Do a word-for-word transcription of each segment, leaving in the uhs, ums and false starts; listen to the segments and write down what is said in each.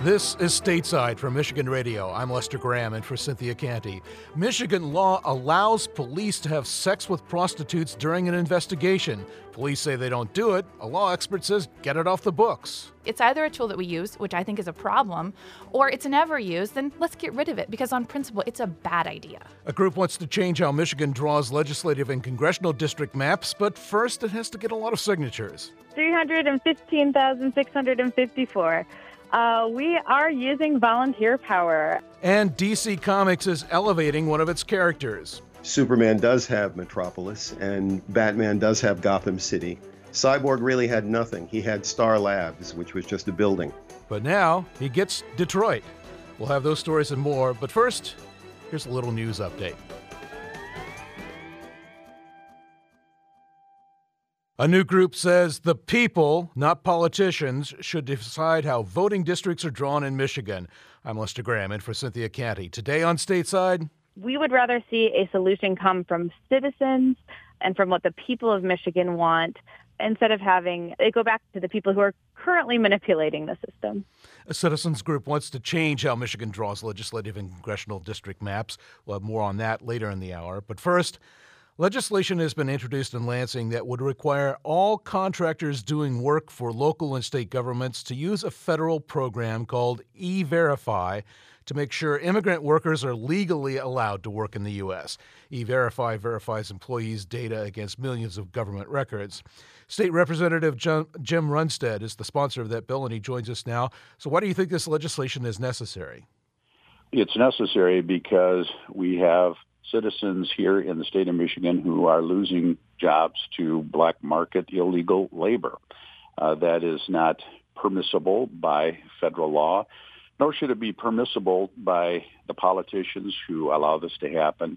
This is Stateside from Michigan Radio. I'm Lester Graham, and for Cynthia Canty. Michigan law allows police to have sex with prostitutes during an investigation. Police say they don't do it. A law expert says get it off the books. It's either a tool that we use, which I think is a problem, or it's never used, then let's get rid of it, because on principle, it's a bad idea. A group wants to change how Michigan draws legislative and congressional district maps, but first it has to get a lot of signatures. three hundred fifteen thousand six hundred fifty-four. Uh, we are using volunteer power. And D C Comics is elevating one of its characters. Superman does have Metropolis, and Batman does have Gotham City. Cyborg really had nothing. He had Star Labs, which was just a building. But now he gets Detroit. We'll have those stories and more, but first, here's a little news update. A new group says the people, not politicians, should decide how voting districts are drawn in Michigan. I'm Lester Graham, in for Cynthia Canty. Today on Stateside, we would rather see a solution come from citizens and from what the people of Michigan want, instead of having it go back to the people who are currently manipulating the system. A citizens group wants to change how Michigan draws legislative and congressional district maps. We'll have more on that later in the hour. But first, legislation has been introduced in Lansing that would require all contractors doing work for local and state governments to use a federal program called E-Verify to make sure immigrant workers are legally allowed to work in the U S. E-Verify verifies employees' data against millions of government records. State Representative Jim Runstead is the sponsor of that bill, and he joins us now. So why do you think this legislation is necessary? It's necessary because we have citizens here in the state of Michigan who are losing jobs to black market illegal labor. Uh, that is not permissible by federal law, nor should it be permissible by the politicians who allow this to happen.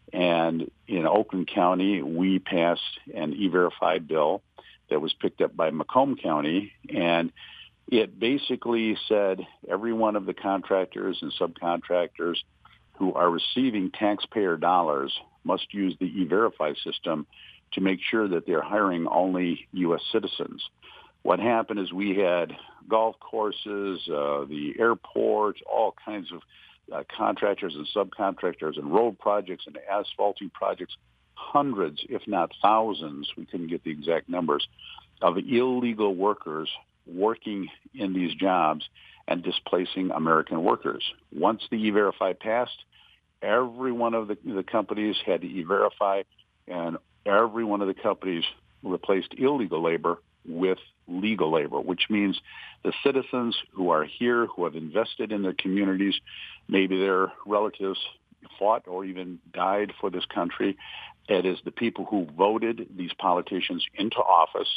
And in Oakland County, we passed an E-Verify bill that was picked up by Macomb County, and it basically said every one of the contractors and subcontractors who are receiving taxpayer dollars must use the E-Verify system to make sure that they're hiring only U S citizens. What happened is we had golf courses, uh, the airport, all kinds of uh, contractors and subcontractors and road projects and asphalting projects, hundreds, if not thousands, we couldn't get the exact numbers, of illegal workers working in these jobs and displacing American workers. Once the E-Verify passed, every one of the, the companies had to E-Verify, and every one of the companies replaced illegal labor with legal labor, which means the citizens who are here, who have invested in their communities, maybe their relatives fought or even died for this country. It is the people who voted these politicians into office,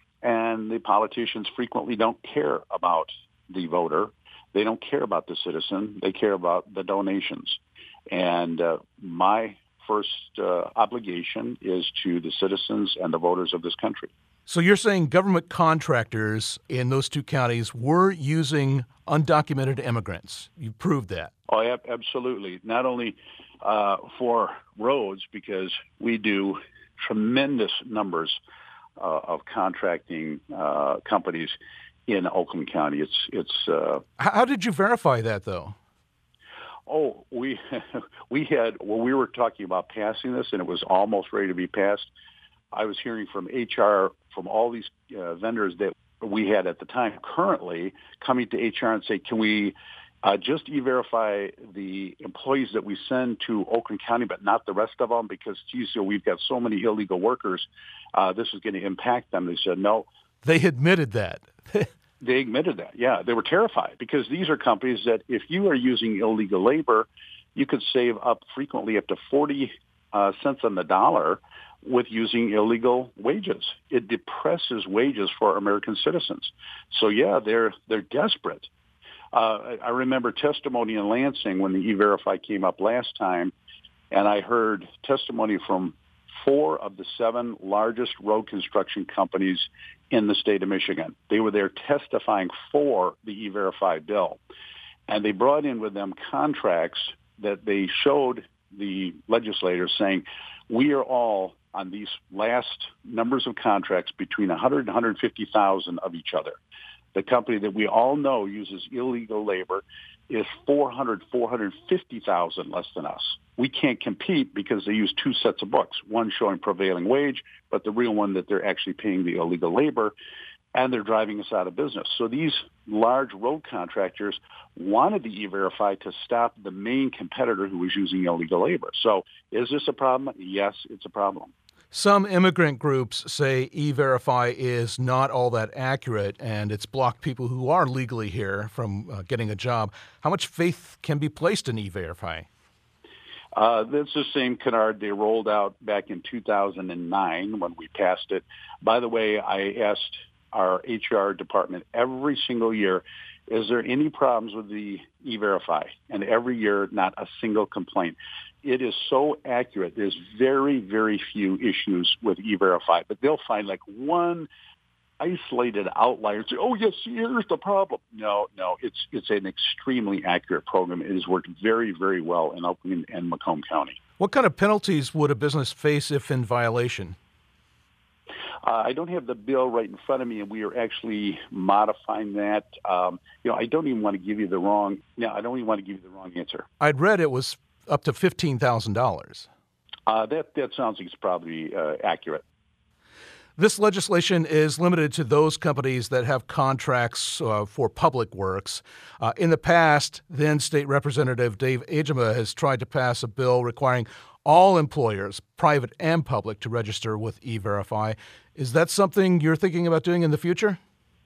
and the politicians frequently don't care about the voter. They don't care about the citizen. They care about the donations. And uh, my first uh, obligation is to the citizens and the voters of this country. So you're saying government contractors in those two counties were using undocumented immigrants. You proved that. Oh, yeah, absolutely. Not only uh, for roads, because we do tremendous numbers uh, of contracting uh, companies in Oakland County. It's it's. Uh, How did you verify that, though? Oh, we we had when we were talking about passing this, and it was almost ready to be passed. I was hearing from H R from all these uh, vendors that we had at the time currently coming to H R and say, can we uh, just E-Verify the employees that we send to Oakland County, but not the rest of them? Because, geez, you know, we've got so many illegal workers. Uh, this is going to impact them. They said, no. They admitted that. They admitted that, yeah. They were terrified because these are companies that if you are using illegal labor, you could save up frequently up to forty uh, cents on the dollar with using illegal wages. It depresses wages for American citizens. So, yeah, they're they're desperate. Uh, I remember testimony in Lansing when the E-Verify came up last time, and I heard testimony from four of the seven largest road construction companies in the state of Michigan. They were there testifying for the E-Verify bill. And they brought in with them contracts that they showed the legislators saying, we are all on these last numbers of contracts between one hundred and one hundred fifty thousand of each other. the company that we all know uses illegal labor, is four hundred, four hundred fifty thousand less than us. We can't compete because they use two sets of books, one showing prevailing wage, but the real one that they're actually paying the illegal labor, and they're driving us out of business. So these large road contractors wanted the E-Verify to stop the main competitor who was using illegal labor. So is this a problem? Yes, it's a problem. Some immigrant groups say E-Verify is not all that accurate, and it's blocked people who are legally here from uh, getting a job. How much faith can be placed in E-Verify? Uh, that's the same canard they rolled out back in two thousand nine when we passed it. By the way, I asked our H R department every single year, is there any problems with the E-Verify? And every year, not a single complaint. It is so accurate. There's very, very few issues with E-Verify, but they'll find like one isolated outlier and say, oh, yes, here's the problem. No, no, it's it's an extremely accurate program. It has worked very, very well in Oakland and Macomb County. What kind of penalties would a business face if in violation? Uh, I don't have the bill right in front of me, and we are actually modifying that. Um, you know, I don't even want to give you the wrong. No, I don't even want to give you the wrong answer. I'd read it was up to fifteen thousand dollars. Uh, that that sounds like it's probably uh, accurate. This legislation is limited to those companies that have contracts uh, for public works. Uh, in the past, then State Representative Dave Agema has tried to pass a bill requiring all employers, private and public, to register with E-Verify. Is that something you're thinking about doing in the future?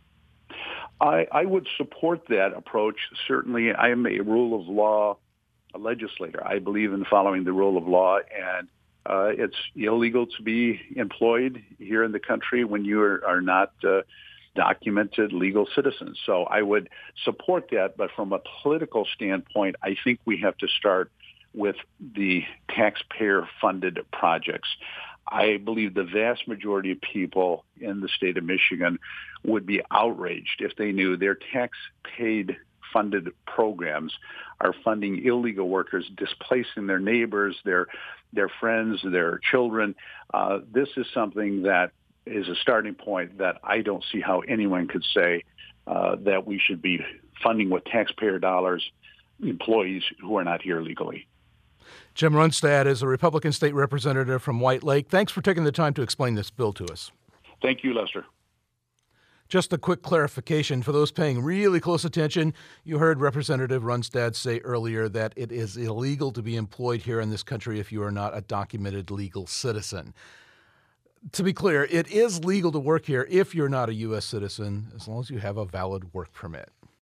I, I would support that approach. Certainly, I am a rule of law legislator. I believe in following the rule of law, and uh, it's illegal to be employed here in the country when you are, are not uh, documented legal citizens. So I would support that, but from a political standpoint, I think we have to start with the taxpayer-funded projects. I believe the vast majority of people in the state of Michigan would be outraged if they knew their tax-paid funded programs are funding illegal workers, displacing their neighbors, their their friends, their children. Uh, this is something that is a starting point that I don't see how anyone could say uh, that we should be funding with taxpayer dollars employees who are not here legally. Jim Runstad is a Republican state representative from White Lake. Thanks for taking the time to explain this bill to us. Thank you, Lester. Just a quick clarification for those paying really close attention. You heard Representative Runstad say earlier that it is illegal to be employed here in this country if you are not a documented legal citizen. To be clear, it is legal to work here if you're not a U S citizen, as long as you have a valid work permit.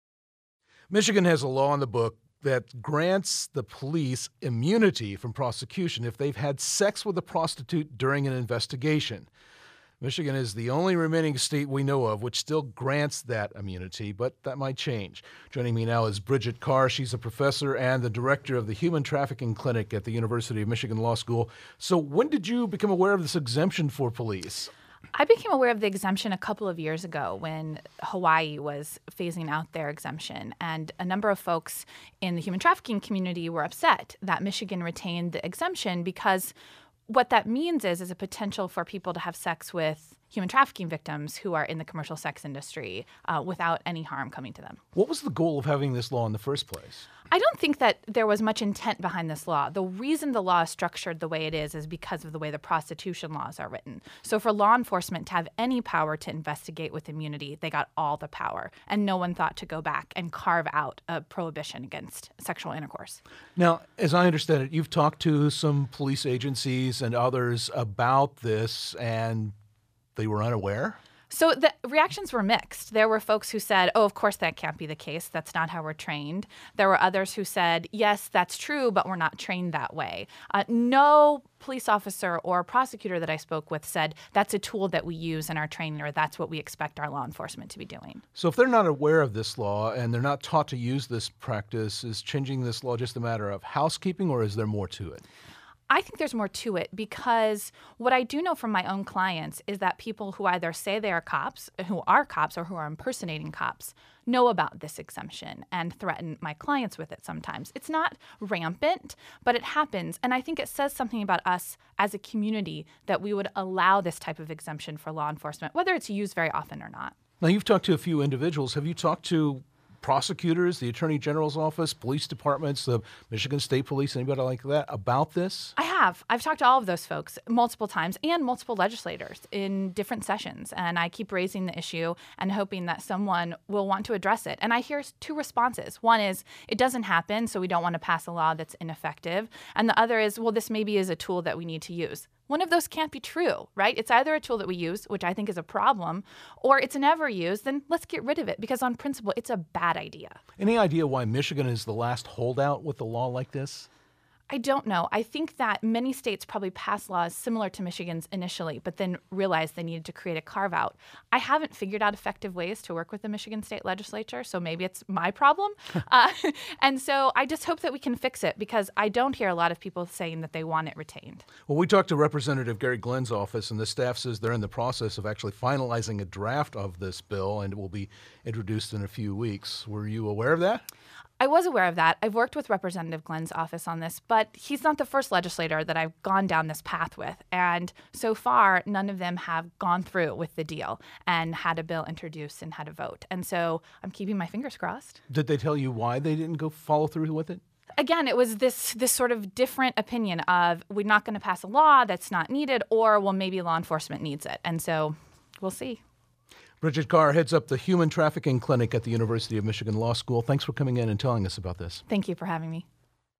Michigan has a law on the book that grants the police immunity from prosecution if they've had sex with a prostitute during an investigation. Michigan is the only remaining state we know of which still grants that immunity, but that might change. Joining me now is Bridget Carr. She's a professor and the director of the Human Trafficking Clinic at the University of Michigan Law School. So when did you become aware of this exemption for police? I became aware of the exemption a couple of years ago when Hawaii was phasing out their exemption. And a number of folks in the human trafficking community were upset that Michigan retained the exemption because what that means is, is a potential for people to have sex with human trafficking victims who are in the commercial sex industry uh, without any harm coming to them. What was the goal of having this law in the first place? I don't think that there was much intent behind this law. The reason the law is structured the way it is is because of the way the prostitution laws are written. So for law enforcement to have any power to investigate with immunity, they got all the power. And no one thought to go back and carve out a prohibition against sexual intercourse. Now, as I understand it, you've talked to some police agencies and others about this, and they were unaware? So the reactions were mixed. There were folks who said, oh, of course that can't be the case. That's not how we're trained. There were others who said, yes, that's true, but we're not trained that way. Uh, no police officer or prosecutor that I spoke with said that's a tool that we use in our training or that's what we expect our law enforcement to be doing. So if they're not aware of this law and they're not taught to use this practice, is changing this law just a matter of housekeeping, or is there more to it? I think there's more to it because what I do know from my own clients is that people who either say they are cops, who are cops, or who are impersonating cops know about this exemption and threaten my clients with it sometimes. It's not rampant, but it happens. And I think it says something about us as a community that we would allow this type of exemption for law enforcement, whether it's used very often or not. Now, you've talked to a few individuals. Have you talked to prosecutors, the Attorney General's office, police departments, the Michigan State Police, anybody like that about this? I have. I've talked to all of those folks multiple times and multiple legislators in different sessions. And I keep raising the issue and hoping that someone will want to address it. And I hear two responses. One is, it doesn't happen, so we don't want to pass a law that's ineffective. And the other is, well, this maybe is a tool that we need to use. One of those can't be true, right? It's either a tool that we use, which I think is a problem, or it's never used, then let's get rid of it because on principle, it's a bad idea. Any idea why Michigan is the last holdout with a law like this? I don't know. I think that many states probably passed laws similar to Michigan's initially, but then realized they needed to create a carve-out. I haven't figured out effective ways to work with the Michigan State Legislature, so maybe it's my problem. uh, and so I just hope that we can fix it because I don't hear a lot of people saying that they want it retained. Well, we talked to Representative Gary Glenn's office, and the staff says they're in the process of actually finalizing a draft of this bill, and it will be introduced in a few weeks. Were you aware of that? I was aware of that. I've worked with Representative Glenn's office on this, but he's not the first legislator that I've gone down this path with. And so far, none of them have gone through with the deal and had a bill introduced and had a vote. And so I'm keeping my fingers crossed. Did they tell you why they didn't go follow through with it? Again, it was this this sort of different opinion of we're not going to pass a law that's not needed, or, well, maybe law enforcement needs it. And so we'll see. Bridget Carr heads up the Human Trafficking Clinic at the University of Michigan Law School. Thanks for coming in and telling us about this. Thank you for having me.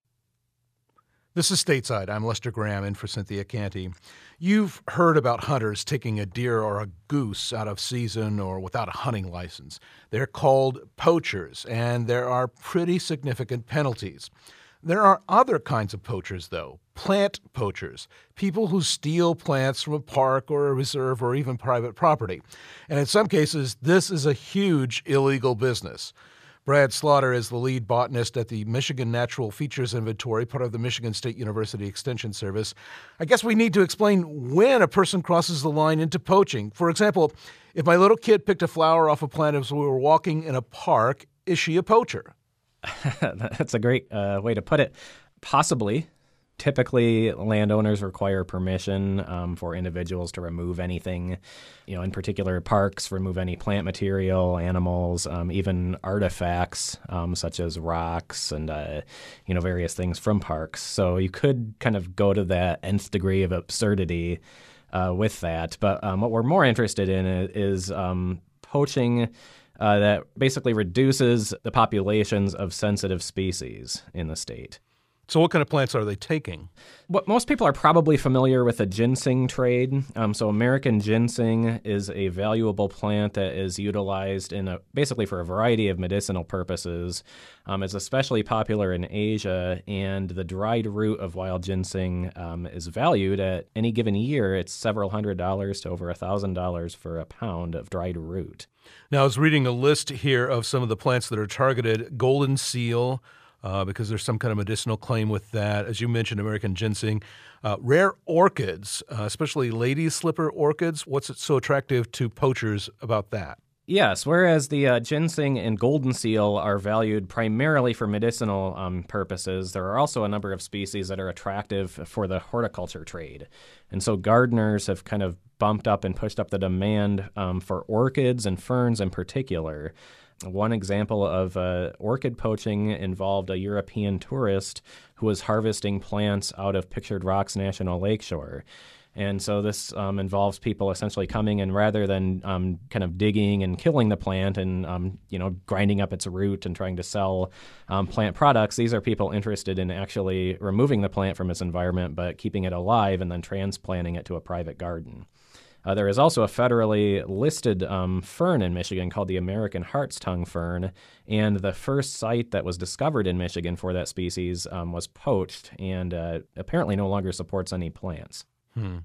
This is Stateside. I'm Lester Graham in for Cynthia Canty. You've heard about hunters taking a deer or a goose out of season or without a hunting license. They're called poachers, and there are pretty significant penalties. There are other kinds of poachers, though, plant poachers, people who steal plants from a park or a reserve or even private property. And in some cases, this is a huge illegal business. Brad Slaughter is the lead botanist at the Michigan Natural Features Inventory, part of the Michigan State University Extension Service. I guess we need to explain when a person crosses the line into poaching. For example, if my little kid picked a flower off a plant as we were walking in a park, is she a poacher? That's a great uh, way to put it. Possibly. Typically, landowners require permission um, for individuals to remove anything, you know, in particular parks, remove any plant material, animals, um, even artifacts um, such as rocks and, uh, you know, various things from parks. So you could kind of go to that nth degree of absurdity uh, with that. But um, what we're more interested in is um, poaching Uh, that basically reduces the populations of sensitive species in the state. So what kind of plants are they taking? What most people are probably familiar with the ginseng trade. Um, so American ginseng is a valuable plant that is utilized in a, basically for a variety of medicinal purposes. Um, it's especially popular in Asia, and the dried root of wild ginseng um, is valued at any given year. It's several hundred dollars to over a thousand dollars for a pound of dried root. Now, I was reading a list here of some of the plants that are targeted. Golden seal, uh, because there's some kind of medicinal claim with that. As you mentioned, American ginseng. Uh, rare orchids, uh, especially ladies' slipper orchids. What's it so attractive to poachers about that? Yes, whereas the uh, ginseng and golden seal are valued primarily for medicinal um, purposes, there are also a number of species that are attractive for the horticulture trade. And so gardeners have kind of bumped up and pushed up the demand um, for orchids and ferns in particular. One example of uh, orchid poaching involved a European tourist who was harvesting plants out of Pictured Rocks National Lakeshore. And so this um, involves people essentially coming and rather than um, kind of digging and killing the plant and, um, you know, grinding up its root and trying to sell um, plant products, these are people interested in actually removing the plant from its environment but keeping it alive and then transplanting it to a private garden. Uh, there is also a federally listed um, fern in Michigan called the American Hartstongue fern, and the first site that was discovered in Michigan for that species um, was poached and uh, apparently no longer supports any plants. Hmm.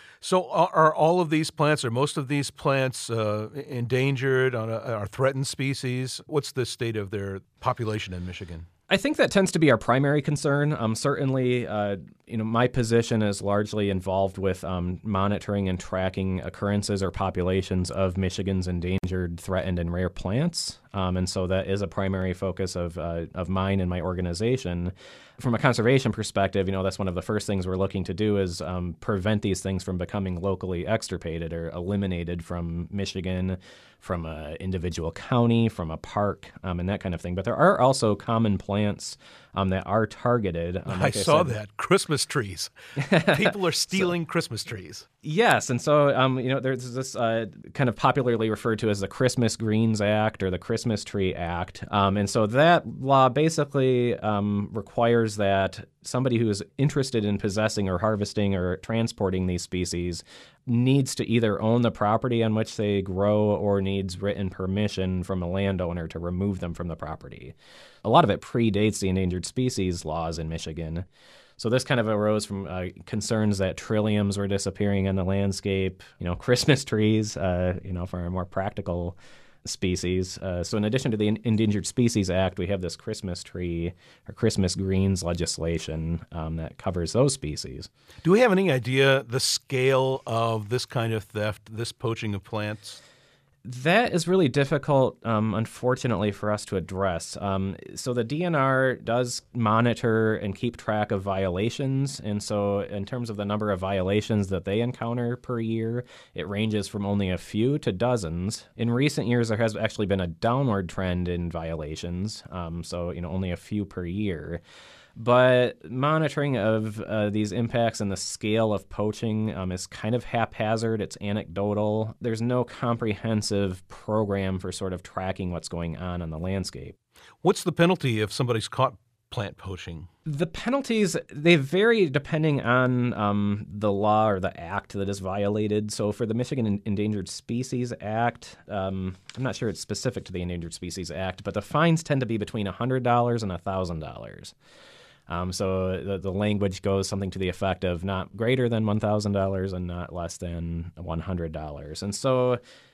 So are, are all of these plants, or most of these plants, uh, endangered, on a, are threatened species? What's the state of their population in Michigan? I think that tends to be our primary concern. Um, certainly, uh, you know, my position is largely involved with um, monitoring and tracking occurrences or populations of Michigan's endangered, threatened, and rare plants. Um, and so that is a primary focus of uh, of mine and my organization. From a conservation perspective, you know, that's one of the first things we're looking to do is um, prevent these things from becoming locally extirpated or eliminated from Michigan, from an individual county, from a park, um, and that kind of thing. But there are also common plants um, that are targeted. Um, like I I saw said. that. Christmas trees. People are stealing so, Christmas trees. Yes, and so um, you know, there's this uh, kind of popularly referred to as the Christmas Greens Act or the Christmas Tree Act, um, and so that law basically um, requires that somebody who is interested in possessing or harvesting or transporting these species needs to either own the property on which they grow or needs written permission from a landowner to remove them from the property. A lot of it predates the endangered species laws in Michigan. So this kind of arose from uh, concerns that trilliums were disappearing in the landscape, you know, Christmas trees, uh, you know, for a more practical species. Uh, so in addition to the Endangered Species Act, we have this Christmas tree or Christmas greens legislation um, that covers those species. Do we have any idea the scale of this kind of theft, this poaching of plants? That is really difficult, um, unfortunately, for us to address. Um, so the D N R does monitor and keep track of violations. And so in terms of the number of violations that they encounter per year, it ranges from only a few to dozens. In recent years, there has actually been a downward trend in violations. Um, so, you know, only a few per year. But monitoring of uh, these impacts and the scale of poaching um, is kind of haphazard. It's anecdotal. There's no comprehensive program for sort of tracking what's going on on the landscape. What's the penalty if somebody's caught plant poaching? The penalties, they vary depending on um, the law or the act that is violated. So for the Michigan Endangered Species Act, um, I'm not sure it's specific to the Endangered Species Act, but the fines tend to be between one hundred dollars and one thousand dollars. Um, so the, the language goes something to the effect of not greater than one thousand dollars and not less than one hundred dollars. And so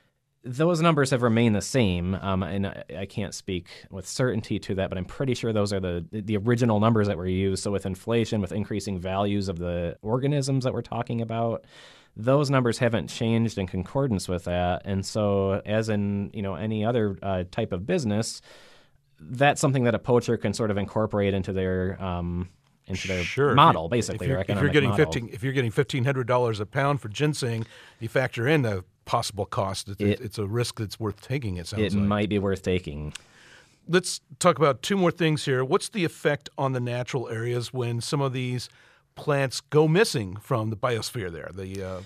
those numbers have remained the same, um, and I, I can't speak with certainty to that, but I'm pretty sure those are the the original numbers that were used. So with inflation, with increasing values of the organisms that we're talking about, those numbers haven't changed in concordance with that. And so as in, you know, any other uh, type of business, that's something that a poacher can sort of incorporate into their um, into their sure. model, if basically. If you're, their if you're getting model. fifteen, if you're getting fifteen hundred dollars a pound for ginseng, you factor in the possible cost. It's, it, it's a risk that's worth taking. It sounds it like it might be worth taking. Let's talk about two more things here. What's the effect on the natural areas when some of these plants go missing from the biosphere there, the uh,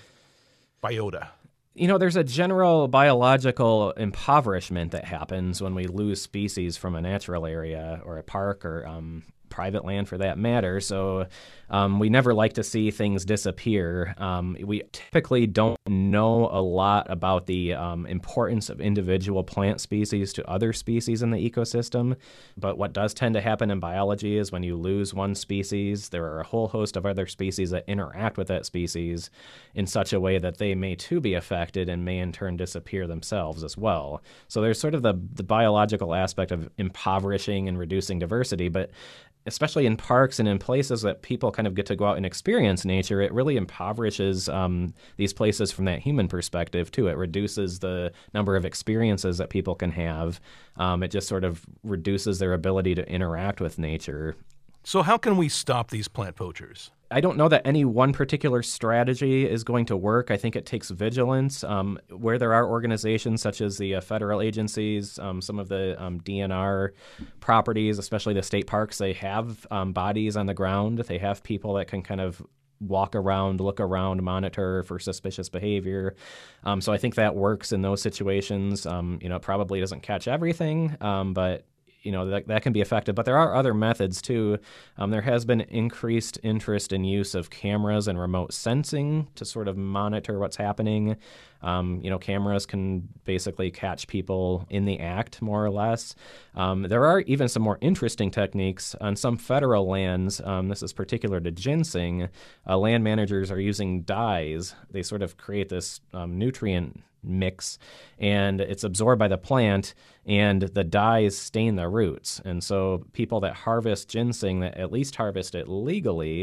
biota? You know, there's a general biological impoverishment that happens when we lose species from a natural area or a park or um, private land for that matter. So um, we never like to see things disappear. Um, we typically don't know a lot about the um, importance of individual plant species to other species in the ecosystem. But what does tend to happen in biology is when you lose one species, there are a whole host of other species that interact with that species in such a way that they may too be affected and may in turn disappear themselves as well. So there's sort of the, the biological aspect of impoverishing and reducing diversity, but especially in parks and in places that people kind of get to go out and experience nature, it really impoverishes um, these places from that human perspective, too. It reduces the number of experiences that people can have. Um, it just sort of reduces their ability to interact with nature. So how can we stop these plant poachers? I don't know that any one particular strategy is going to work. I think it takes vigilance. Um, where there are organizations such as the uh, federal agencies, um, some of the um, D N R properties, especially the state parks, they have um, bodies on the ground. They have people that can kind of walk around, look around, monitor for suspicious behavior. Um, so I think that works in those situations. Um, you know, it probably doesn't catch everything, um, but you know, that, that can be effective. But there are other methods, too. Um, there has been increased interest in use of cameras and remote sensing to sort of monitor what's happening. Um, you know, cameras can basically catch people in the act, more or less. Um, there are even some more interesting techniques on some federal lands. Um, this is particular to ginseng. Uh, land managers are using dyes. They sort of create this um, nutrient mix, and it's absorbed by the plant, and the dyes stain the roots. And so people that harvest ginseng, that at least harvest it legally,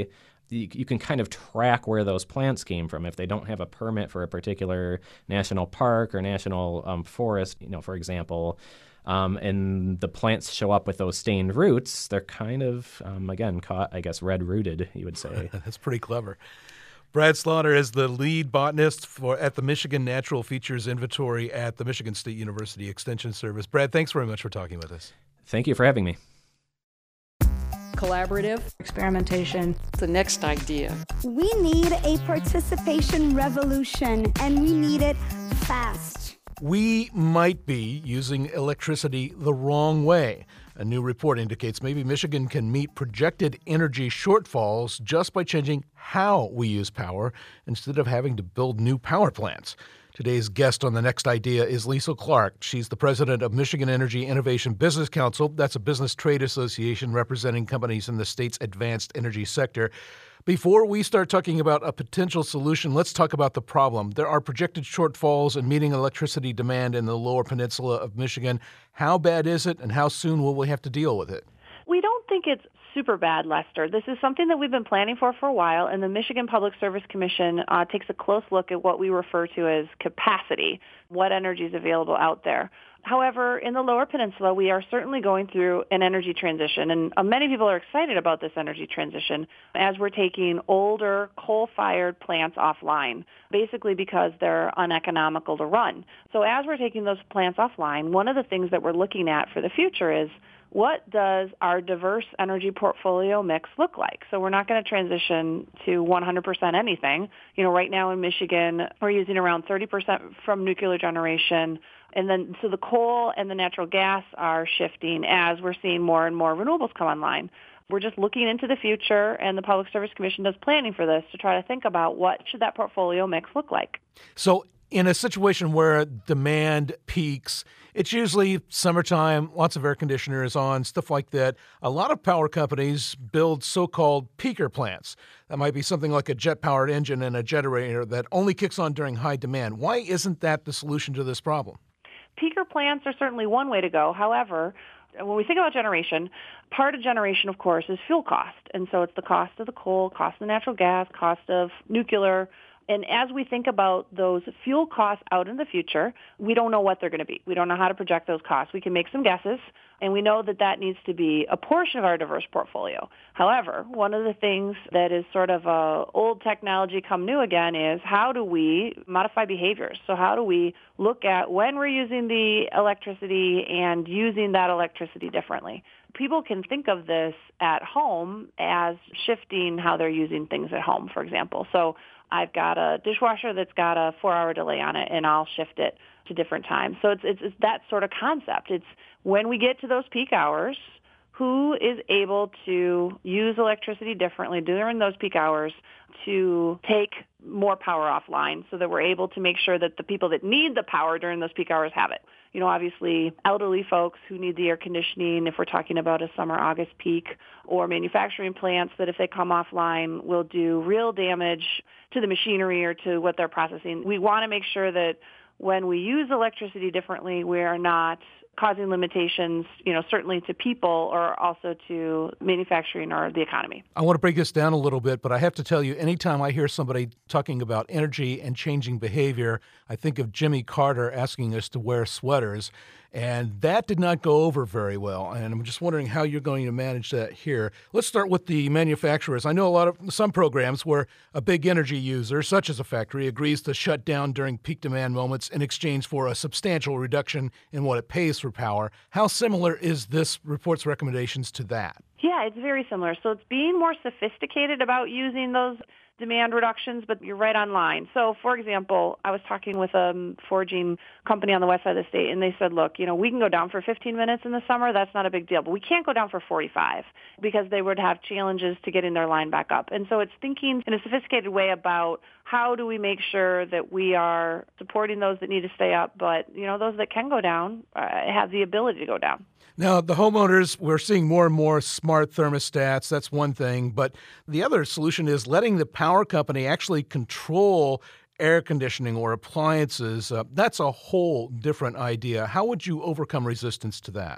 you, you can kind of track where those plants came from. If they don't have a permit for a particular national park or national um, forest, you know, for example, um, and the plants show up with those stained roots, they're kind of, um, again, caught, I guess, red-rooted, you would say. That's pretty clever. Brad Slaughter is the lead botanist for at the Michigan Natural Features Inventory at the Michigan State University Extension Service. Brad, thanks very much for talking with us. Thank you for having me. Collaborative experimentation. The next idea. We need a participation revolution, and we need it fast. We might be using electricity the wrong way. A new report indicates maybe Michigan can meet projected energy shortfalls just by changing how we use power instead of having to build new power plants. Today's guest on The Next Idea is Lisa Clark. She's the president of Michigan Energy Innovation Business Council. That's a business trade association representing companies in the state's advanced energy sector. Before we start talking about a potential solution, let's talk about the problem. There are projected shortfalls in meeting electricity demand in the lower peninsula of Michigan. How bad is it, and how soon will we have to deal with it? We don't think it's super bad, Lester. This is something that we've been planning for for a while, and the Michigan Public Service Commission uh, takes a close look at what we refer to as capacity, what energy is available out there. However, in the Lower Peninsula, we are certainly going through an energy transition, and uh, many people are excited about this energy transition as we're taking older coal-fired plants offline, basically because they're uneconomical to run. So as we're taking those plants offline, one of the things that we're looking at for the future is what does our diverse energy portfolio mix look like? So we're not going to transition to one hundred percent anything. You know, right now in Michigan, we're using around thirty percent from nuclear generation. And then, so the coal and the natural gas are shifting as we're seeing more and more renewables come online. We're just looking into the future, and the Public Service Commission does planning for this to try to think about what should that portfolio mix look like. So in a situation where demand peaks, it's usually summertime, lots of air conditioners on, stuff like that. A lot of power companies build so-called peaker plants. That might be something like a jet-powered engine and a generator that only kicks on during high demand. Why isn't that the solution to this problem? Peaker plants are certainly one way to go. However, when we think about generation, part of generation, of course, is fuel cost. And so it's the cost of the coal, cost of the natural gas, cost of nuclear. And as we think about those fuel costs out in the future, we don't know what they're going to be. We don't know how to project those costs. We can make some guesses, and we know that that needs to be a portion of our diverse portfolio. However, one of the things that is sort of uh, old technology come new again is how do we modify behaviors? So how do we look at when we're using the electricity and using that electricity differently? People can think of this at home as shifting how they're using things at home, for example. So I've got a dishwasher that's got a four-hour delay on it, and I'll shift it to different times. So it's, it's it's that sort of concept. It's when we get to those peak hours, who is able to use electricity differently during those peak hours to take more power offline so that we're able to make sure that the people that need the power during those peak hours have it. You know, obviously, elderly folks who need the air conditioning, if we're talking about a summer, August peak, or manufacturing plants that if they come offline will do real damage to the machinery or to what they're processing. We want to make sure that when we use electricity differently, we are not causing limitations, you know, certainly to people or also to manufacturing or the economy. I want to break this down a little bit, but I have to tell you, anytime I hear somebody talking about energy and changing behavior, I think of Jimmy Carter asking us to wear sweaters, and that did not go over very well. And I'm just wondering how you're going to manage that here. Let's start with the manufacturers. I know a lot of some programs where a big energy user, such as a factory, agrees to shut down during peak demand moments in exchange for a substantial reduction in what it pays for power. How similar is this report's recommendations to that? Yeah, it's very similar. So it's being more sophisticated about using those demand reductions, but you're right on line. So, for example, I was talking with a forging company on the west side of the state, and they said, look, you know, we can go down for fifteen minutes in the summer. That's not a big deal. But we can't go down for forty-five because they would have challenges to getting their line back up. And so it's thinking in a sophisticated way about how do we make sure that we are supporting those that need to stay up, but, you know, those that can go down uh, have the ability to go down. Now, the homeowners, we're seeing more and more smart thermostats. That's one thing. But the other solution is letting the power company actually control air conditioning or appliances. Uh, that's a whole different idea. How would you overcome resistance to that?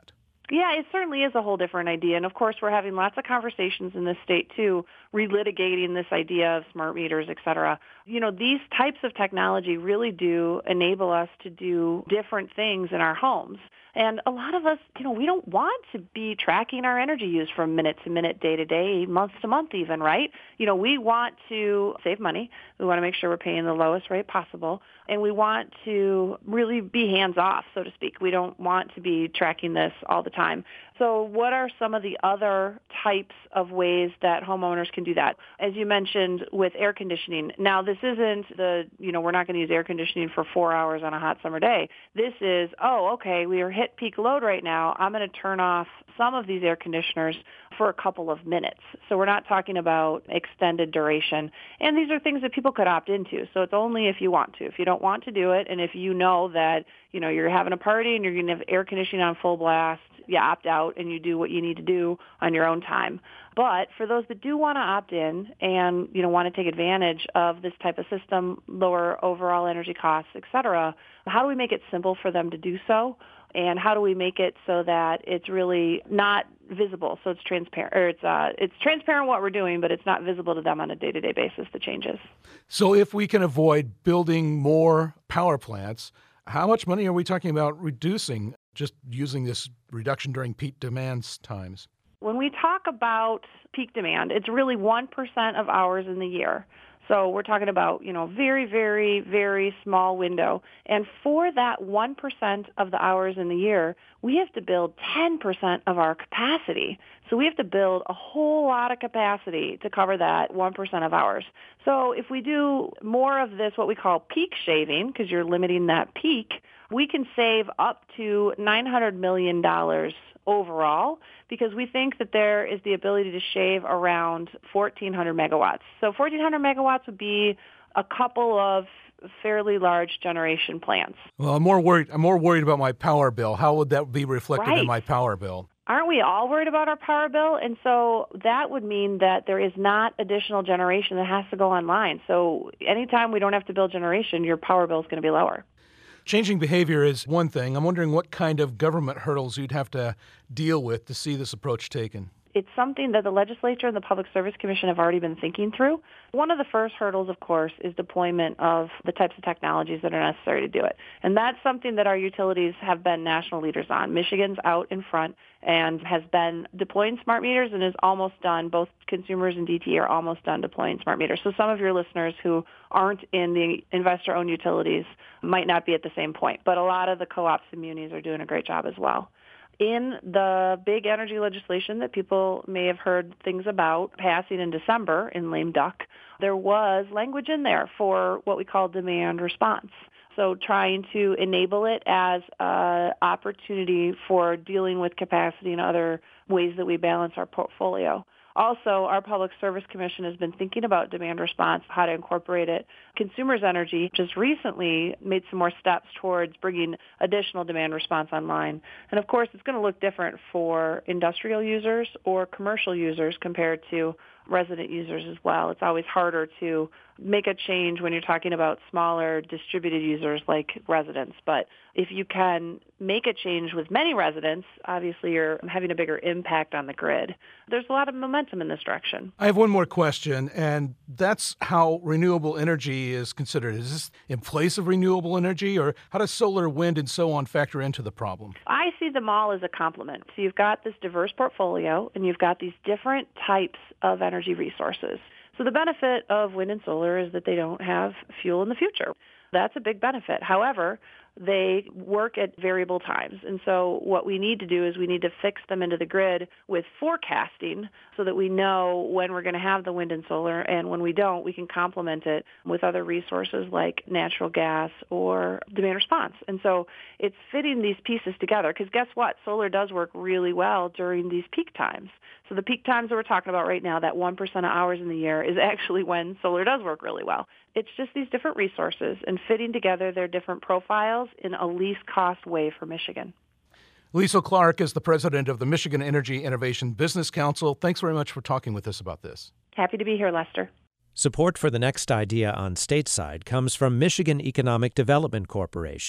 Yeah, it certainly is a whole different idea. And of course, we're having lots of conversations in this state, too, relitigating this idea of smart meters, et cetera. You know, these types of technology really do enable us to do different things in our homes. And a lot of us, you know, we don't want to be tracking our energy use from minute to minute, day to day, month to month even, right? You know, we want to save money. We want to make sure we're paying the lowest rate possible. And we want to really be hands off, so to speak. We don't want to be tracking this all the time. So what are some of the other types of ways that homeowners can do that? As you mentioned with air conditioning. Now, this isn't the, you know, we're not going to use air conditioning for four hours on a hot summer day. This is, oh, okay, we are hit peak load right now. I'm going to turn off some of these air conditioners for a couple of minutes. So we're not talking about extended duration. And these are things that people could opt into. So it's only if you want to. If you don't want to do it, and if you know that, you know, you're having a party and you're going to have air conditioning on full blast, you opt out and you do what you need to do on your own time. But for those that do want to opt in and, you know, want to take advantage of this type of system, lower overall energy costs, et cetera, how do we make it simple for them to do so? And how do we make it so that it's really not visible, so it's transparent, or it's uh, it's transparent what we're doing, but it's not visible to them on a day-to-day basis, the changes. So if we can avoid building more power plants, how much money are we talking about reducing just using this reduction during peak demand times? When we talk about peak demand, it's really one percent of hours in the year. So we're talking about, you know, very, very, very small window. And for that one percent of the hours in the year, we have to build ten percent of our capacity. So we have to build a whole lot of capacity to cover that one percent of hours. So if we do more of this, what we call peak shaving, because you're limiting that peak, we can save up to nine hundred million dollars overall, because we think that there is the ability to shave around fourteen hundred megawatts. So fourteen hundred megawatts would be a couple of fairly large generation plants. Well, I'm more worried. I'm more worried about my power bill. How would that be reflected Right. in my power bill? Aren't we all worried about our power bill? And so that would mean that there is not additional generation that has to go online. So anytime we don't have to build generation, your power bill is going to be lower. Changing behavior is one thing. I'm wondering what kind of government hurdles you'd have to deal with to see this approach taken. It's something that the legislature and the Public Service Commission have already been thinking through. One of the first hurdles, of course, is deployment of the types of technologies that are necessary to do it. And that's something that our utilities have been national leaders on. Michigan's out in front and has been deploying smart meters and is almost done. Both consumers and D T E are almost done deploying smart meters. So some of your listeners who aren't in the investor-owned utilities might not be at the same point. But a lot of the co-ops and munis are doing a great job as well. In the big energy legislation that people may have heard things about passing in December in lame duck, there was language in there for what we call demand response. So trying to enable it as an opportunity for dealing with capacity and other ways that we balance our portfolio. Also, our Public Service Commission has been thinking about demand response, how to incorporate it. Consumers Energy just recently made some more steps towards bringing additional demand response online. And of course, it's going to look different for industrial users or commercial users compared to resident users as well. It's always harder to make a change when you're talking about smaller distributed users like residents. But if you can make a change with many residents, obviously you're having a bigger impact on the grid. There's a lot of momentum in this direction. I have one more question, and that's how renewable energy is considered. Is this in place of renewable energy, or how does solar, wind, and so on factor into the problem? I see them all as a complement. So you've got this diverse portfolio, and you've got these different types of energy resources. So the benefit of wind and solar is that they don't have fuel in the future. That's a big benefit. However, they work at variable times. And so what we need to do is we need to fix them into the grid with forecasting so that we know when we're going to have the wind and solar, and when we don't, we can complement it with other resources like natural gas or demand response. And so it's fitting these pieces together, because guess what? Solar does work really well during these peak times. So the peak times that we're talking about right now, that one percent of hours in the year, is actually when solar does work really well. It's just these different resources and fitting together their different profiles in a least cost way for Michigan. Liesl Clark is the president of the Michigan Energy Innovation Business Council. Thanks very much for talking with us about this. Happy to be here, Lester. Support for the next idea on Stateside comes from Michigan Economic Development Corporation,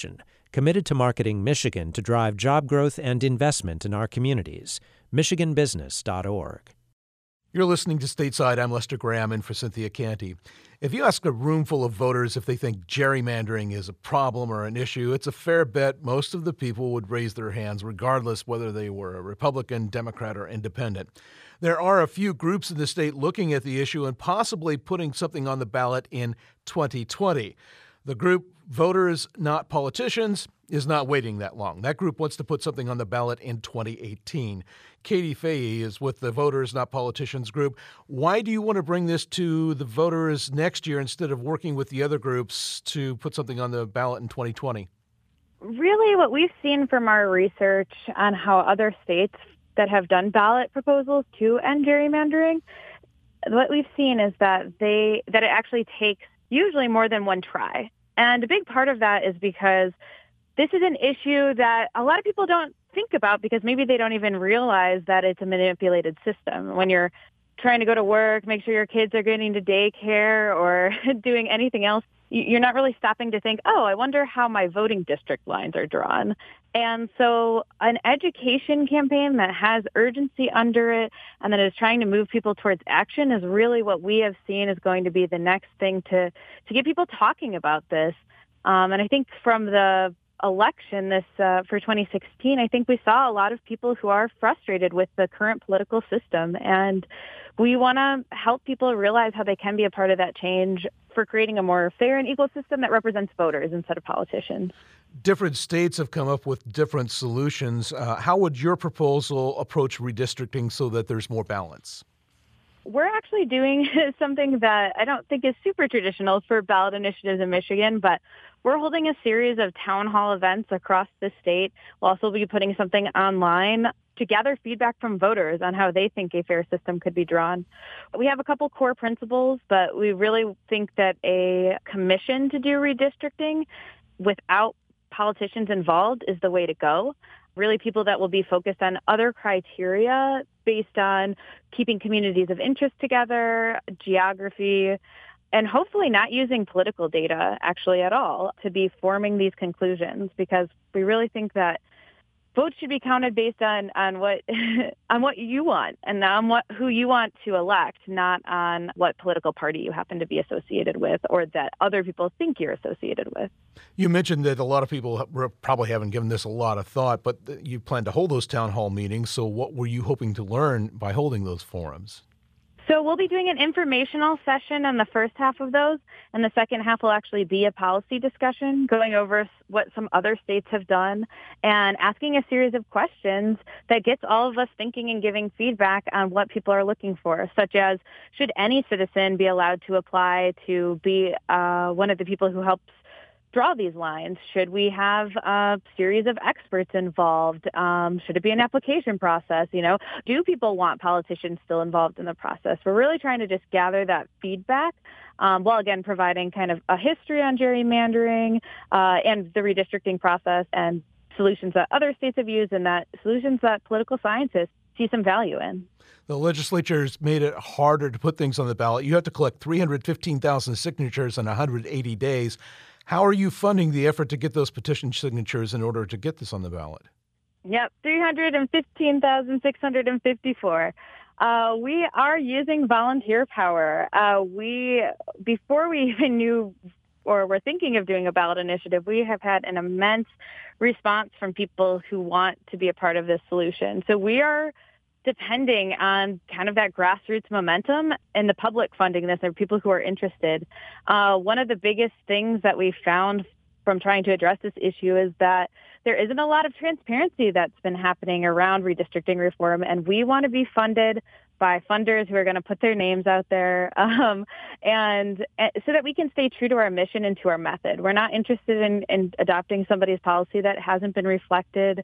committed to marketing Michigan to drive job growth and investment in our communities. michigan business dot org. You're listening to Stateside. I'm Lester Graham in for Cynthia Canty. If you ask a room full of voters if they think gerrymandering is a problem or an issue, it's a fair bet most of the people would raise their hands regardless whether they were a Republican, Democrat, or Independent. There are a few groups in the state looking at the issue and possibly putting something on the ballot in twenty twenty. The group Voters Not Politicians is not waiting that long. That group wants to put something on the ballot in twenty eighteen. Katie Fahey is with the Voters Not Politicians group. Why do you want to bring this to the voters next year instead of working with the other groups to put something on the ballot in twenty twenty? Really, what we've seen from our research on how other states that have done ballot proposals to end gerrymandering, what we've seen is that they that it actually takes usually more than one try. And a big part of that is because this is an issue that a lot of people don't think about because maybe they don't even realize that it's a manipulated system. When you're trying to go to work, make sure your kids are getting to daycare or doing anything else, you're not really stopping to think, oh, I wonder how my voting district lines are drawn. And so an education campaign that has urgency under it and that is trying to move people towards action is really what we have seen is going to be the next thing to, to get people talking about this. Um, and I think from the election this uh, for twenty sixteen, I think we saw a lot of people who are frustrated with the current political system. And we want to help people realize how they can be a part of that change for creating a more fair and equal system that represents voters instead of politicians. Different states have come up with different solutions. Uh, how would your proposal approach redistricting so that there's more balance? We're actually doing something that I don't think is super traditional for ballot initiatives in Michigan, but we're holding a series of town hall events across the state. We'll also be putting something online to gather feedback from voters on how they think a fair system could be drawn. We have a couple core principles, but we really think that a commission to do redistricting without politicians involved is the way to go. Really people that will be focused on other criteria based on keeping communities of interest together, geography, and hopefully not using political data actually at all to be forming these conclusions, because we really think that votes should be counted based on, on what on what you want and on what who you want to elect, not on what political party you happen to be associated with or that other people think you're associated with. You mentioned that a lot of people probably haven't given this a lot of thought, but you plan to hold those town hall meetings. So what were you hoping to learn by holding those forums? So we'll be doing an informational session in the first half of those, and the second half will actually be a policy discussion going over what some other states have done and asking a series of questions that gets all of us thinking and giving feedback on what people are looking for, such as should any citizen be allowed to apply to be uh, one of the people who helps draw these lines? Should we have a series of experts involved? Um, should it be an application process? You know, do people want politicians still involved in the process? We're really trying to just gather that feedback um, while, again, providing kind of a history on gerrymandering uh, and the redistricting process and solutions that other states have used and that solutions that political scientists see some value in. The legislature's made it harder to put things on the ballot. You have to collect three hundred fifteen thousand signatures in one hundred eighty days. How are you funding the effort to get those petition signatures in order to get this on the ballot? Yep, three hundred fifteen thousand six hundred fifty-four. Uh, we are using volunteer power. Uh, we, before we even knew or were thinking of doing a ballot initiative, we have had an immense response from people who want to be a part of this solution. So we are depending on kind of that grassroots momentum and the public funding this, or people who are interested. Uh, one of the biggest things that we found from trying to address this issue is that there isn't a lot of transparency that's been happening around redistricting reform, and we want to be funded by funders who are going to put their names out there, um, and, and so that we can stay true to our mission and to our method. We're not interested in, in adopting somebody's policy that hasn't been reflected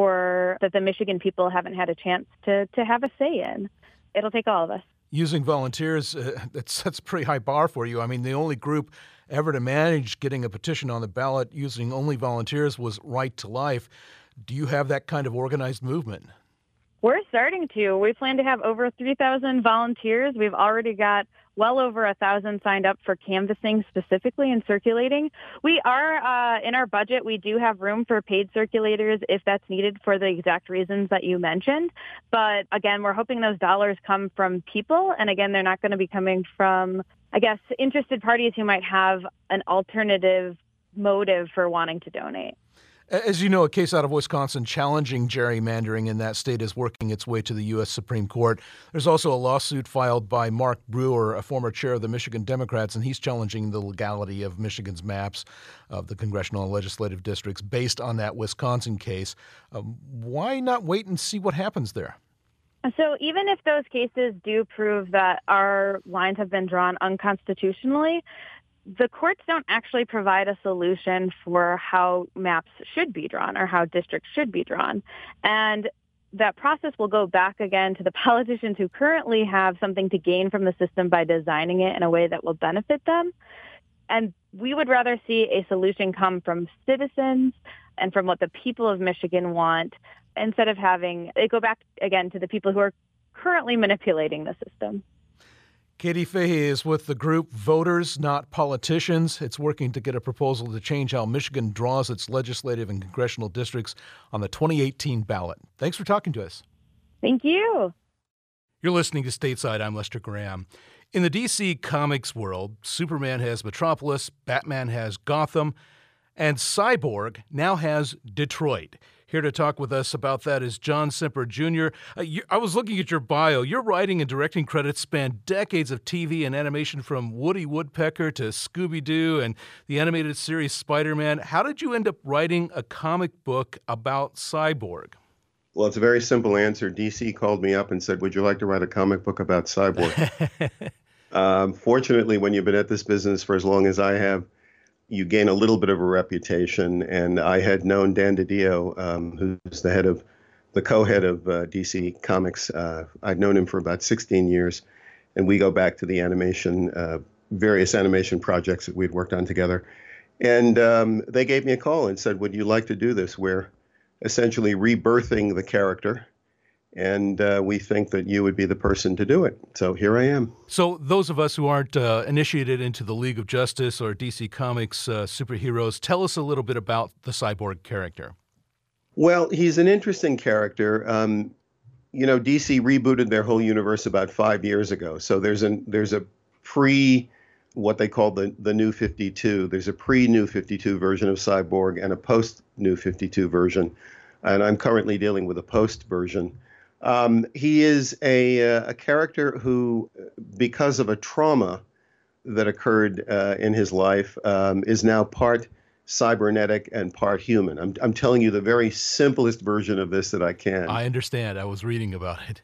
or that the Michigan people haven't had a chance to, to have a say in. It'll take all of us. Using volunteers, uh, that's, that's a pretty high bar for you. I mean, the only group ever to manage getting a petition on the ballot using only volunteers was Right to Life. Do you have that kind of organized movement? We're starting to. We plan to have over three thousand volunteers. We've already got well over one thousand signed up for canvassing specifically and circulating. We are, uh, in our budget, we do have room for paid circulators if that's needed for the exact reasons that you mentioned. But again, we're hoping those dollars come from people. And again, they're not going to be coming from, I guess, interested parties who might have an alternative motive for wanting to donate. As you know, a case out of Wisconsin challenging gerrymandering in that state is working its way to the U S Supreme Court. There's also a lawsuit filed by Mark Brewer, a former chair of the Michigan Democrats, and he's challenging the legality of Michigan's maps of the congressional and legislative districts based on that Wisconsin case. Um, why not wait and see what happens there? So even if those cases do prove that our lines have been drawn unconstitutionally, the courts don't actually provide a solution for how maps should be drawn or how districts should be drawn. And that process will go back again to the politicians who currently have something to gain from the system by designing it in a way that will benefit them. And we would rather see a solution come from citizens and from what the people of Michigan want, instead of having it go back again to the people who are currently manipulating the system. Katie Fahey is with the group Voters, Not Politicians. It's working to get a proposal to change how Michigan draws its legislative and congressional districts on the twenty eighteen ballot. Thanks for talking to us. Thank you. You're listening to Stateside. I'm Lester Graham. In the D C Comics world, Superman has Metropolis, Batman has Gotham, and Cyborg now has Detroit. Here to talk with us about that is John Semper Junior Uh, you, I was looking at your bio. Your writing and directing credits span decades of T V and animation, from Woody Woodpecker to Scooby-Doo and the animated series Spider-Man. How did you end up writing a comic book about Cyborg? Well, it's a very simple answer. D C called me up and said, would you like to write a comic book about Cyborg? um, fortunately, when you've been at this business for as long as I have, you gain a little bit of a reputation. And I had known Dan DiDio, um, who's the head of, the co-head of uh, D C Comics. Uh, I'd known him for about sixteen years. And we go back to the animation, uh, various animation projects that we'd worked on together. And um, they gave me a call and said, would you like to do this? We're essentially rebirthing the character. And uh, we think that you would be the person to do it. So here I am. So those of us who aren't uh, initiated into the League of Justice or D C Comics uh, superheroes, tell us a little bit about the Cyborg character. Well, he's an interesting character. Um, you know, D C rebooted their whole universe about five years ago. So there's a, there's a pre, what they call the, the New fifty-two. There's a pre-New fifty-two version of Cyborg and a post-New fifty-two version. And I'm currently dealing with a post version. Um, he is a, uh, a character who, because of a trauma that occurred uh, in his life, um, is now part cybernetic and part human. I'm, I'm telling you the very simplest version of this that I can. I understand. I was reading about it.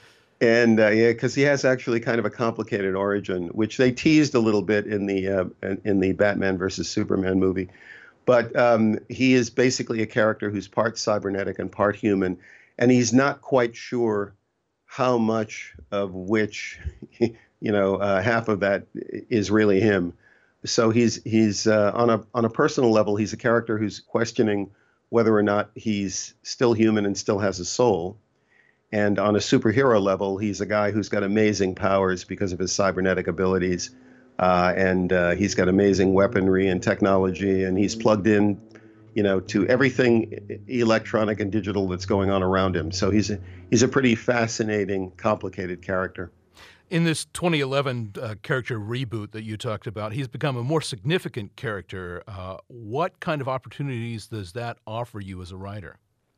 And uh, yeah, because he has actually kind of a complicated origin, which they teased a little bit in the uh, in the Batman versus Superman movie. But um, he is basically a character who's part cybernetic and part human. And he's not quite sure how much of which, you know, uh, half of that is really him. So he's he's uh, on a on a personal level, he's a character who's questioning whether or not he's still human and still has a soul. And on a superhero level, he's a guy who's got amazing powers because of his cybernetic abilities. Uh, and uh, he's got amazing weaponry and technology, and he's plugged in, you know, to everything electronic and digital that's going on around him. So he's a, he's a pretty fascinating, complicated character. In this twenty eleven uh, character reboot that you talked about, he's become a more significant character. Uh, what kind of opportunities does that offer you as a writer?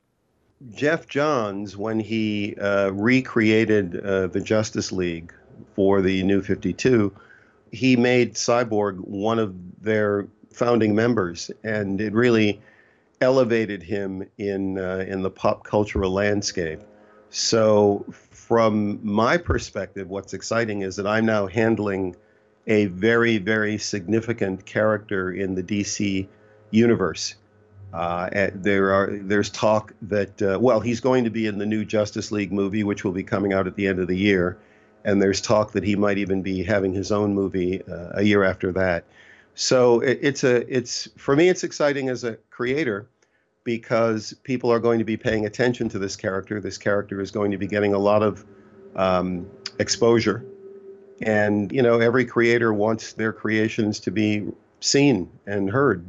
Jeff Johns, when he uh, recreated uh, the Justice League for the New fifty-two, he made Cyborg one of their founding members, and it really elevated him in uh, in the pop cultural landscape. So from my perspective, what's exciting is that I'm now handling a very, very significant character in the D C universe. Uh, there are there's talk that, uh, well, he's going to be in the new Justice League movie, which will be coming out at the end of the year. And there's talk that he might even be having his own movie uh, a year after that. So it, it's a, it's for me, it's exciting as a creator because people are going to be paying attention to this character. This character is going to be getting a lot of um, exposure. And, you know, every creator wants their creations to be seen and heard.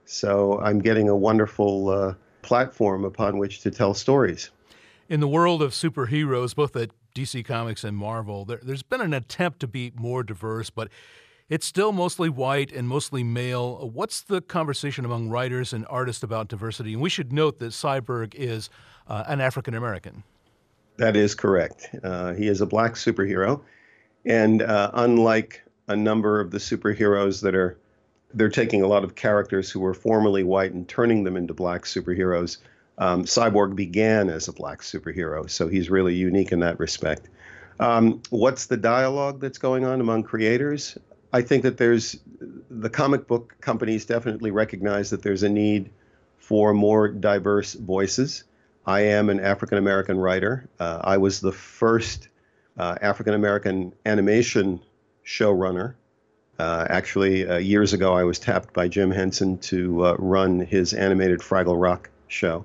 So I'm getting a wonderful uh, platform upon which to tell stories. In the world of superheroes, both at D C Comics and Marvel, there, there's been an attempt to be more diverse, but it's still mostly white and mostly male. What's the conversation among writers and artists about diversity? And we should note that Cyborg is uh, an African American. That is correct. Uh, he is a black superhero. And uh, unlike a number of the superheroes that are, they're taking a lot of characters who were formerly white and turning them into black superheroes. Um, Cyborg began as a black superhero, so he's really unique in that respect. Um, what's the dialogue that's going on among creators? I think that there's, the comic book companies definitely recognize that there's a need for more diverse voices. I am an African-American writer. Uh, I was the first uh, African-American animation showrunner. Uh, actually, uh, years ago, I was tapped by Jim Henson to uh, run his animated Fraggle Rock show.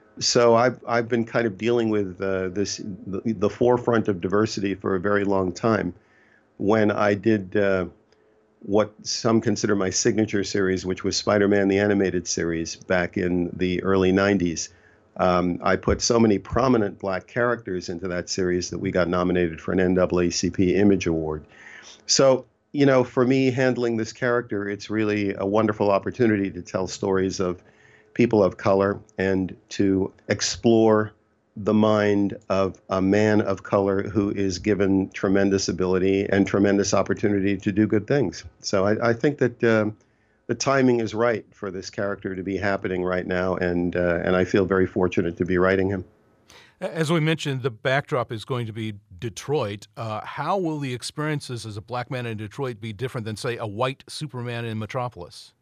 So I've, I've been kind of dealing with uh, this, the, the forefront of diversity for a very long time. When I did uh, what some consider my signature series, which was Spider-Man the Animated Series back in the early nineties, um, I put so many prominent black characters into that series that we got nominated for an N double A C P Image Award. So, you know, for me, handling this character, it's really a wonderful opportunity to tell stories of people of color and to explore the mind of a man of color who is given tremendous ability and tremendous opportunity to do good things. So I, I think that uh, the timing is right for this character to be happening right now, and uh, and I feel very fortunate to be writing him. As we mentioned, the backdrop is going to be Detroit. Uh, how will the experiences as a black man in Detroit be different than, say, a white Superman in Metropolis?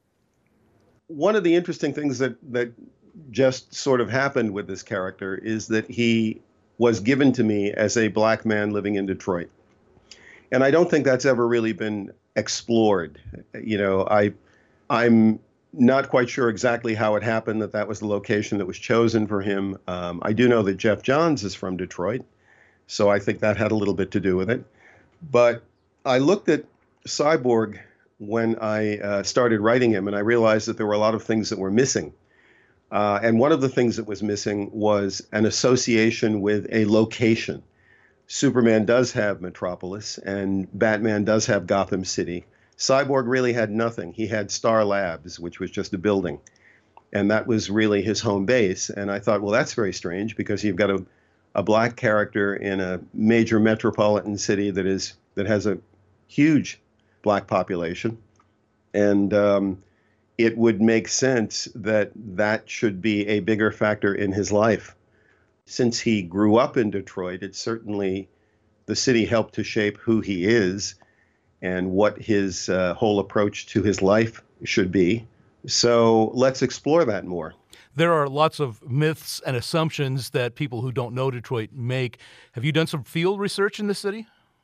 One of the interesting things that, that just sort of happened with this character is that he was given to me as a black man living in Detroit. And I don't think that's ever really been explored. You know, I, I'm not quite sure exactly how it happened that that was the location that was chosen for him. Um, I do know that Jeff Johns is from Detroit, so I think that had a little bit to do with it. But I looked at Cyborg when I uh, started writing him, and I realized that there were a lot of things that were missing. Uh, and one of the things that was missing was an association with a location. Superman does have Metropolis, and Batman does have Gotham City. Cyborg really had nothing. He had Star Labs, which was just a building. And that was really his home base. And I thought, well, that's very strange, because you've got a, a black character in a major metropolitan city that is that has a huge black population, and um, it would make sense that that should be a bigger factor in his life. Since he grew up in Detroit, it's certainly, the city helped to shape who he is and what his uh, whole approach to his life should be. So let's explore that more. There are lots of myths and assumptions that people who don't know Detroit make. Have you done some field research in the city?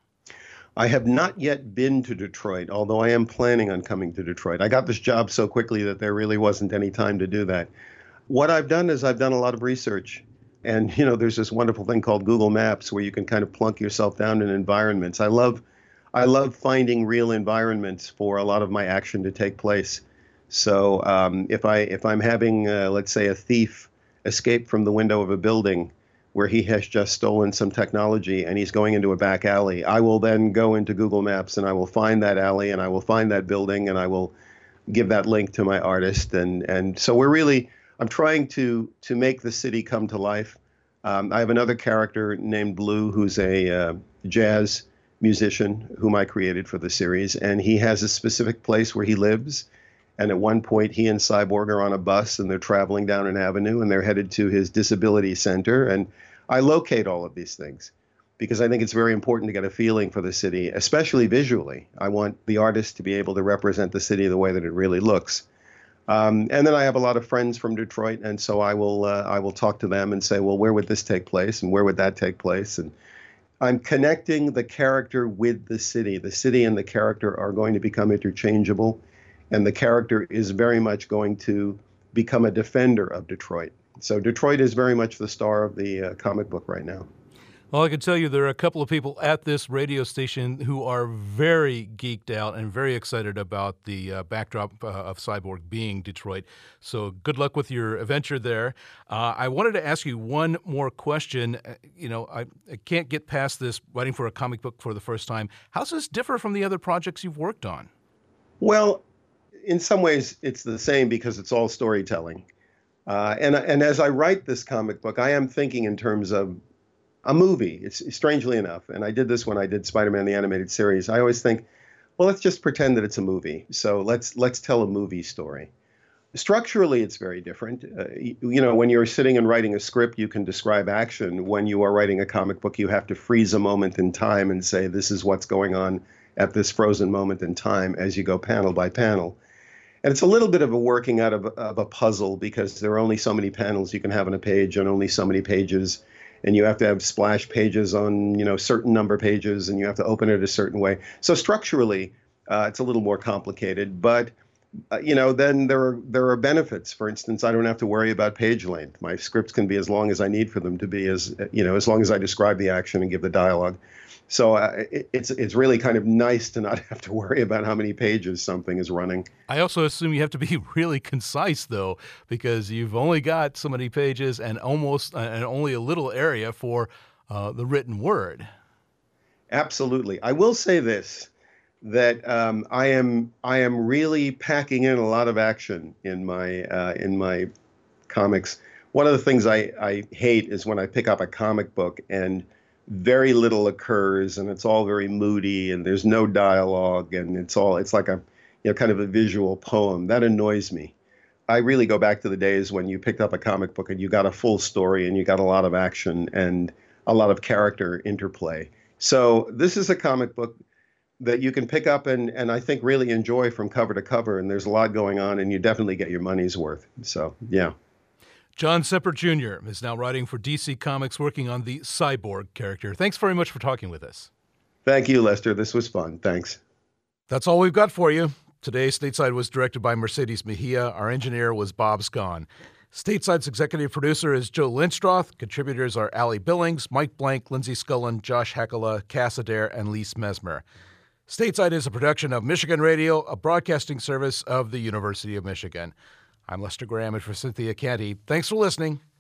I have not yet been to Detroit, although I am planning on coming to Detroit. I got this job so quickly that there really wasn't any time to do that. What I've done is I've done a lot of research. And, you know, there's this wonderful thing called Google Maps where you can kind of plunk yourself down in environments. I love, I love finding real environments for a lot of my action to take place. So um, if, I, if I'm having, uh, let's say, a thief escape from the window of a building where he has just stolen some technology and he's going into a back alley, I will then go into Google Maps and I will find that alley and I will find that building and I will give that link to my artist. And, and so we're really, I'm trying to, to make the city come to life. Um, I have another character named Blue, who's a uh, jazz musician whom I created for the series. And he has a specific place where he lives. And at one point, he and Cyborg are on a bus and they're traveling down an avenue and they're headed to his disability center. And I locate all of these things because I think it's very important to get a feeling for the city, especially visually. I want the artist to be able to represent the city the way that it really looks. Um, and then I have a lot of friends from Detroit, and so I will uh, I will talk to them and say, well, where would this take place and where would that take place? And I'm connecting the character with the city. The city and the character are going to become interchangeable, and the character is very much going to become a defender of Detroit. So Detroit is very much the star of the uh, comic book right now. Well, I can tell you there are a couple of people at this radio station who are very geeked out and very excited about the uh, backdrop uh, of Cyborg being Detroit. So good luck with your adventure there. Uh, I wanted to ask you one more question. Uh, you know, I, I can't get past this writing for a comic book for the first time. How does this differ from the other projects you've worked on? Well, in some ways, it's the same because it's all storytelling. Uh, and, and as I write this comic book, I am thinking in terms of a movie. It's strangely enough, and I did this when I did Spider-Man the Animated Series. I always think, well, let's just pretend that it's a movie. So let's let's tell a movie story. Structurally, it's very different. Uh, you, you know, when you're sitting and writing a script, you can describe action. When you are writing a comic book, you have to freeze a moment in time and say, this is what's going on at this frozen moment in time as you go panel by panel. And it's a little bit of a working out of, of a puzzle because there are only so many panels you can have on a page and only so many pages. And you have to have splash pages on, you know, certain number pages, and you have to open it a certain way. So structurally, uh, it's a little more complicated. But, uh, you know, then there are there are benefits. For instance, I don't have to worry about page length. My scripts can be as long as I need for them to be, as you know, as long as I describe the action and give the dialogue. So uh, it, it's it's really kind of nice to not have to worry about how many pages something is running. I also assume you have to be really concise, though, because you've only got so many pages and almost uh, and only a little area for uh, the written word. Absolutely. I will say this, that um, I am I am really packing in a lot of action in my uh, in my comics. One of the things I, I hate is when I pick up a comic book and very little occurs and it's all very moody and there's no dialogue and it's all it's like a you know kind of a visual poem. That annoys me. I really go back to the days when you picked up a comic book and you got a full story and you got a lot of action and a lot of character interplay. So this is a comic book that you can pick up and and I think really enjoy from cover to cover, and there's a lot going on and you definitely get your money's worth. So yeah. John Semper Junior is now writing for D C Comics, working on the Cyborg character. Thanks very much for talking with us. Thank you, Lester. This was fun. Thanks. That's all we've got for you. Today, Stateside was directed by Mercedes Mejia. Our engineer was Bob Scon. Stateside's executive producer is Joe Lindstroth. Contributors are Allie Billings, Mike Blank, Lindsay Scullen, Josh Hekala, Cass Adair, and Lise Mesmer. Stateside is a production of Michigan Radio, a broadcasting service of the University of Michigan. I'm Lester Graham, and for Cynthia Canty, thanks for listening.